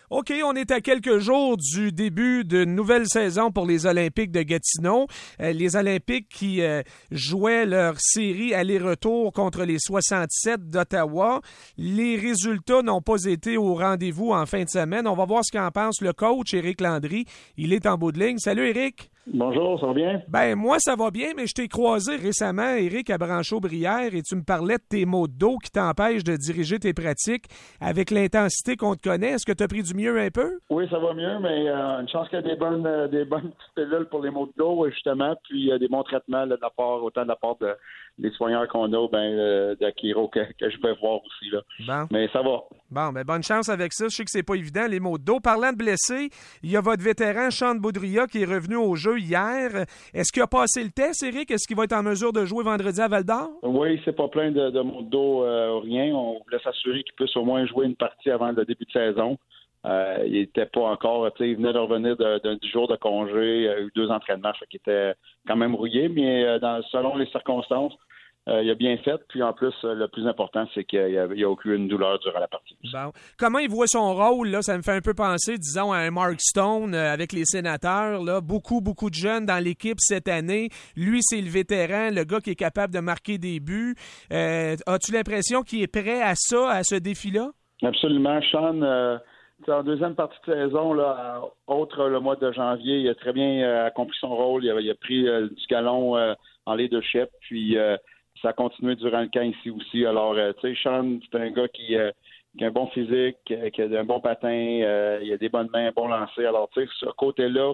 OK, on est à quelques jours du début d'une nouvelle saison pour les Olympiques de Gatineau. Les Olympiques qui jouaient leur série aller-retour contre les 67 d'Ottawa. Les résultats n'ont pas été au rendez-vous en fin de semaine. On va voir ce qu'en pense le coach Éric Landry. Il est en bout de ligne. Salut Éric. Bonjour, ça va bien? Ben moi, ça va bien, mais je t'ai croisé récemment, Éric, à Branchot-Brière, et tu me parlais de tes maux de dos qui t'empêchent de diriger tes pratiques avec l'intensité qu'on te connaît. Est-ce que tu as pris du mieux un peu? Oui, ça va mieux, mais une chance qu'il y a des bonnes petites pilules pour les maux de dos, justement, puis des bons traitements là, autant de la part des soigneurs qu'on a, de Kiro que je vais voir aussi. Là. Bon. Mais ça va. Bon, ben bonne chance avec ça. Je sais que c'est pas évident, les maux de dos. Parlant de blessés, il y a votre vétéran Sean Boudria qui est revenu au jeu hier. Est-ce qu'il a passé le test, Éric? Est-ce qu'il va être en mesure de jouer vendredi à Val-d'Or? Oui, c'est pas plein de maux de dos, rien. On voulait s'assurer qu'il puisse au moins jouer une partie avant le début de saison. Il n'était pas encore, il venait de revenir d'un jour de congé, il a eu 2 entraînements, fait qu'il était quand même rouillé, mais selon les circonstances, il a bien fait. Puis en plus, le plus important, c'est qu'il n'y a aucune douleur durant la partie. Bon. Comment il voit son rôle, là? Ça me fait un peu penser, disons, à un Mark Stone avec les Sénateurs. Là. Beaucoup de jeunes dans l'équipe cette année. Lui, c'est le vétéran, le gars qui est capable de marquer des buts. As-tu l'impression qu'il est prêt à ça, à ce défi-là? Absolument. Sean, en deuxième partie de saison, là, autre le mois de janvier, il a très bien accompli son rôle. Il a pris du galon en leadership, puis ça a continué durant le camp ici aussi. Alors, Sean, c'est un gars qui a un bon physique, qui a un bon patin, il a des bonnes mains, un bon lancer. Alors, ce côté-là,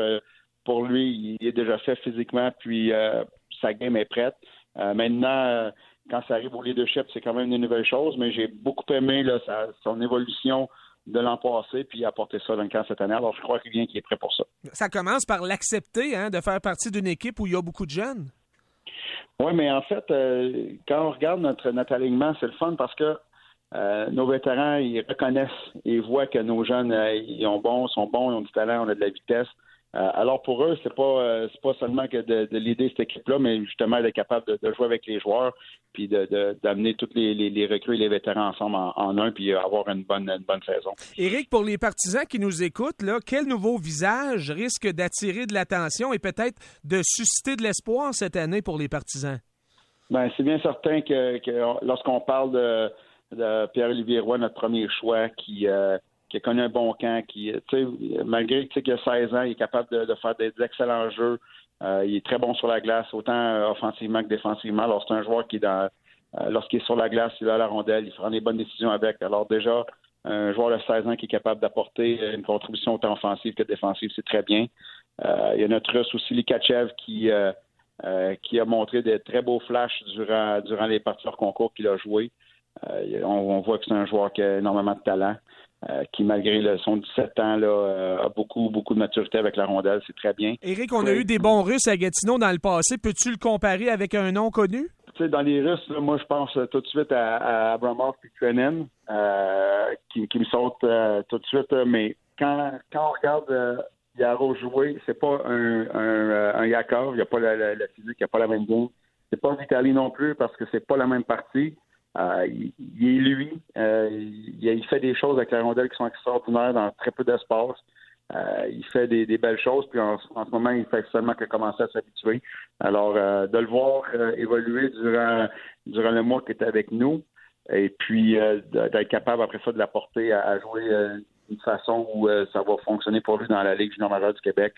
pour lui, il est déjà fait physiquement, puis sa game est prête. Maintenant, quand ça arrive au leadership, c'est quand même une nouvelle chose, mais j'ai beaucoup aimé là, son évolution de l'an passé, puis apporter ça dans le camp cette année. Alors, je crois qu'il est prêt pour ça. Ça commence par l'accepter, de faire partie d'une équipe où il y a beaucoup de jeunes. Oui, mais en fait, quand on regarde notre alignement, c'est le fun parce que nos vétérans, ils reconnaissent, ils voient que nos jeunes, sont bons, ils ont du talent, on a de la vitesse. Alors pour eux, c'est pas seulement que de l'aider cette équipe-là, mais justement d'être capable de jouer avec les joueurs, puis d'amener tous les recrues et les vétérans ensemble en un, puis avoir une bonne saison. Éric, pour les partisans qui nous écoutent, là, quel nouveau visage risque d'attirer de l'attention et peut-être de susciter de l'espoir cette année pour les partisans? Ben, c'est bien certain que lorsqu'on parle de Pierre-Olivier Roy, notre premier choix, qui a connu un bon camp, malgré qu'il a 16 ans, il est capable de faire des excellents jeux. Il est très bon sur la glace, autant offensivement que défensivement. Alors, c'est un joueur qui, lorsqu'il est sur la glace, il a la rondelle, il prend des bonnes décisions avec. Alors, déjà, un joueur de 16 ans qui est capable d'apporter une contribution autant offensive que défensive, c'est très bien. Il y a notre Russe aussi, Likachev, qui a montré de très beaux flashs durant les parties hors concours qu'il a joué. On voit que c'est un joueur qui a énormément de talent. Qui, malgré son 17 ans, là, a beaucoup de maturité avec la rondelle. C'est très bien. Éric, on a eu des bons Russes à Gatineau dans le passé. Peux-tu le comparer avec un nom connu? Dans les Russes, là, moi, je pense tout de suite à Abramov et Krenin, qui me saute tout de suite. Mais quand on regarde Yaro jouer, c'est pas un Yakov. Il n'y a pas la physique, il n'y a pas la même game. C'est pas Vitaly non plus, parce que c'est pas la même partie. Il est lui. Il fait des choses avec la rondelle qui sont extraordinaires dans très peu d'espace. Il fait des belles choses, puis en ce moment, il fait seulement que commencer à s'habituer. Alors, de le voir évoluer durant le mois qu'il était avec nous, et puis d'être capable après ça de l'apporter à jouer d'une façon où ça va fonctionner pour lui dans la Ligue junior majeure du Québec,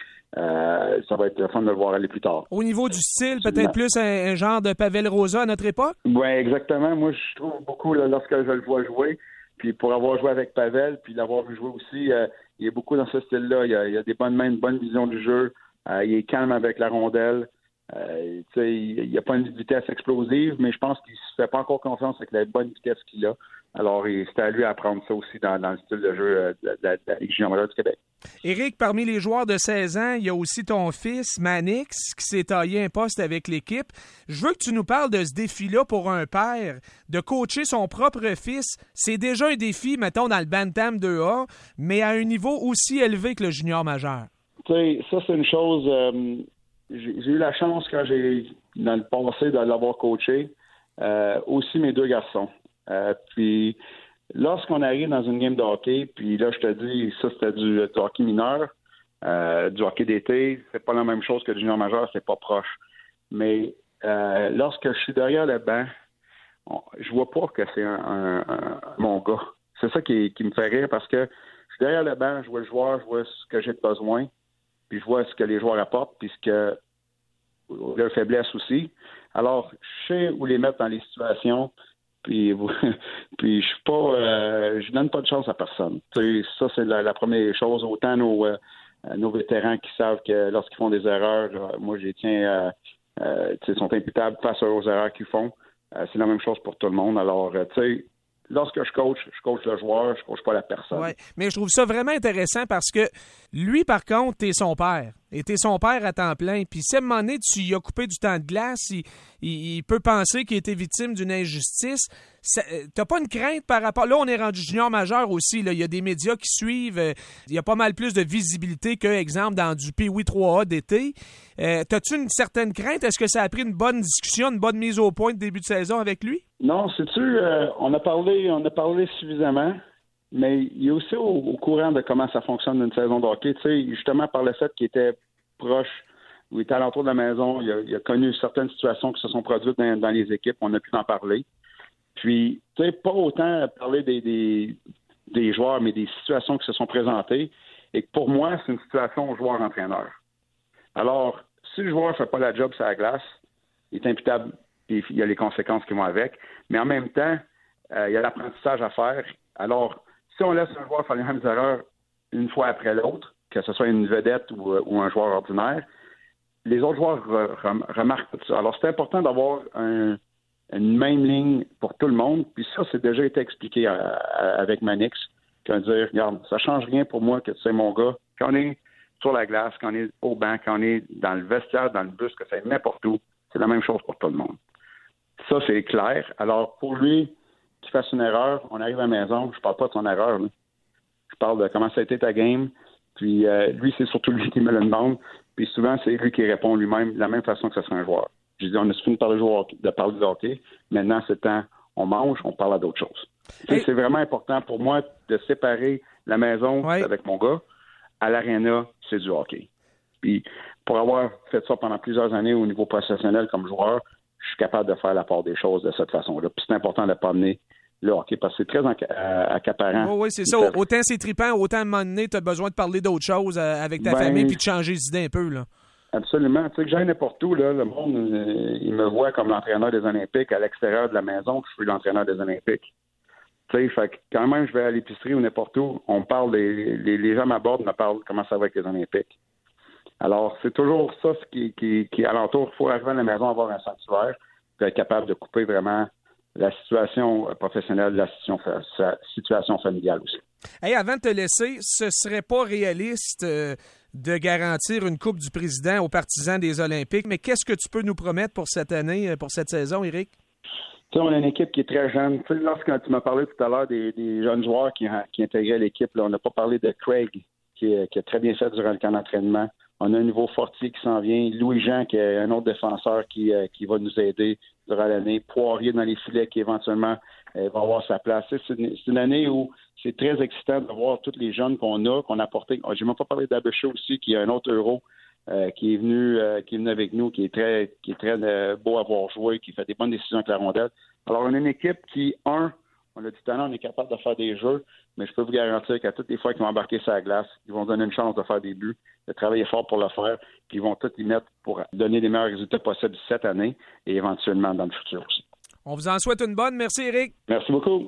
ça va être le fun de le voir aller plus tard. Au niveau du style, peut-être plus un genre de Pavel Rosa à notre époque? Oui, exactement. Moi, je trouve beaucoup lorsque je le vois jouer, puis pour avoir joué avec Pavel, puis l'avoir vu jouer aussi, il est beaucoup dans ce style-là. Il a des bonnes mains, une bonne vision du jeu. Il est calme avec la rondelle. Il n'y a pas une vitesse explosive, mais je pense qu'il ne se fait pas encore confiance avec la bonne vitesse qu'il a. Alors, c'est à lui d'apprendre ça aussi dans le style de jeu de la Ligue junior majeure du Québec. Éric, parmi les joueurs de 16 ans, il y a aussi ton fils, Manix, qui s'est taillé un poste avec l'équipe. Je veux que tu nous parles de ce défi-là pour un père, de coacher son propre fils. C'est déjà un défi, mettons, dans le Bantam 2A, mais à un niveau aussi élevé que le junior majeur. Tu sais, ça, c'est une chose... j'ai eu la chance, quand dans le passé, de l'avoir coaché. Aussi mes 2 garçons. Puis, lorsqu'on arrive dans une game de hockey, puis là, je te dis, ça, c'était du hockey mineur, du hockey d'été, c'est pas la même chose que du junior majeur, c'est pas proche. Mais lorsque je suis derrière le banc, je vois pas que c'est mon gars. C'est ça qui me fait rire parce que je suis derrière le banc, je vois le joueur, je vois ce que j'ai de besoin, puis je vois ce que les joueurs apportent, puis ce que leur faiblesse aussi. Alors, je sais où les mettre dans les situations, puis je suis pas, je donne pas de chance à personne. Tu sais, ça, c'est la première chose. Autant nos vétérans qui savent que lorsqu'ils font des erreurs, moi, je les tiens, sont imputables face aux erreurs qu'ils font. C'est la même chose pour tout le monde. Alors, tu sais, lorsque je coach le joueur, je coach pas la personne. Oui, mais je trouve ça vraiment intéressant parce que lui, par contre, t'es son père. Et t'es son père à temps plein. Puis si à un moment donné, tu y as coupé du temps de glace, il peut penser qu'il a été victime d'une injustice. T'as pas une crainte par rapport... Là, on est rendu junior majeur aussi. Là. Il y a des médias qui suivent. Il y a pas mal plus de visibilité que, exemple, dans du Pee-Wee 3A d'été. T'as-tu une certaine crainte? Est-ce que ça a pris une bonne discussion, une bonne mise au point de début de saison avec lui? Non, sais-tu, on a parlé suffisamment. Mais il est aussi au courant de comment ça fonctionne une saison de hockey. Tu sais, justement, par le fait qu'il était proche, ou il était alentour de la maison, il a connu certaines situations qui se sont produites dans les équipes. On a pu en parler. Puis, tu sais, pas autant parler des joueurs, mais des situations qui se sont présentées. Et que pour moi, c'est une situation joueur-entraîneur. Alors, si le joueur ne fait pas la job sur la glace, il est imputable et il y a les conséquences qui vont avec. Mais en même temps, il y a l'apprentissage à faire. Alors, si on laisse un joueur faire les mêmes erreurs une fois après l'autre, que ce soit une vedette ou un joueur ordinaire, les autres joueurs remarquent tout ça. Alors, c'est important d'avoir une même ligne pour tout le monde. Puis ça, c'est déjà été expliqué avec Manix. Qui va dire, regarde, ça change rien pour moi que tu sais mon gars. Quand on est sur la glace, quand on est au banc, quand on est dans le vestiaire, dans le bus, que c'est n'importe où, c'est la même chose pour tout le monde. Ça, c'est clair. Alors, pour lui, qu'il fasse une erreur, on arrive à la maison, je parle pas de son erreur, là. Je parle de comment ça a été ta game, puis lui, c'est surtout lui qui me le demande, puis souvent, c'est lui qui répond lui-même de la même façon que ce serait un joueur. Je dis, on a fini de parler de hockey, maintenant, c'est temps, on mange, on parle à d'autres choses. Hey. C'est vraiment important pour moi de séparer la maison avec mon gars, à l'aréna, c'est du hockey. Puis, pour avoir fait ça pendant plusieurs années au niveau professionnel comme joueur, je suis capable de faire la part des choses de cette façon-là. Puis c'est important de ne pas amener le hockey parce que c'est très accaparant. Oh, oui, c'est ça. Autant c'est trippant, autant à un moment donné, tu as besoin de parler d'autres choses avec ta famille puis de changer les idées un peu, là. Absolument. Tu sais que j'aille n'importe où, là, le monde, il me voit comme l'entraîneur des Olympiques à l'extérieur de la maison, je suis l'entraîneur des Olympiques. Tu sais, fait que quand même, je vais à l'épicerie ou n'importe où, on parle, les gens m'abordent, me parlent comment ça va avec les Olympiques. Alors, c'est toujours ça qui est alentour. Il faut arriver à la maison, avoir un sanctuaire, puis être capable de couper vraiment la situation professionnelle de la situation familiale aussi. Hey, avant de te laisser, ce serait pas réaliste de garantir une coupe du président aux partisans des Olympiques, mais qu'est-ce que tu peux nous promettre pour cette année, pour cette saison, Éric? Tu sais, on a une équipe qui est très jeune. Tu sais, lorsque tu m'as parlé tout à l'heure des jeunes joueurs qui intégraient l'équipe, là, on n'a pas parlé de Craig, qui a très bien fait durant le camp d'entraînement. On a un nouveau Fortier qui s'en vient. Louis-Jean, qui est un autre défenseur qui va nous aider durant l'année. Poirier dans les filets qui éventuellement va avoir sa place. C'est une année où c'est très excitant de voir tous les jeunes qu'on a apportés. J'ai même pas parlé d'Abéchaud aussi, qui est un autre Euro qui est venu avec nous, qui est très beau à voir jouer, qui fait des bonnes décisions avec la rondelle. Alors, on a une équipe qui, on a du talent, on est capable de faire des jeux, mais je peux vous garantir qu'à toutes les fois qu'ils vont embarquer sur la glace, ils vont donner une chance de faire des buts, de travailler fort pour le faire, puis ils vont tout y mettre pour donner les meilleurs résultats possibles cette année et éventuellement dans le futur aussi. On vous en souhaite une bonne. Merci, Éric. Merci beaucoup.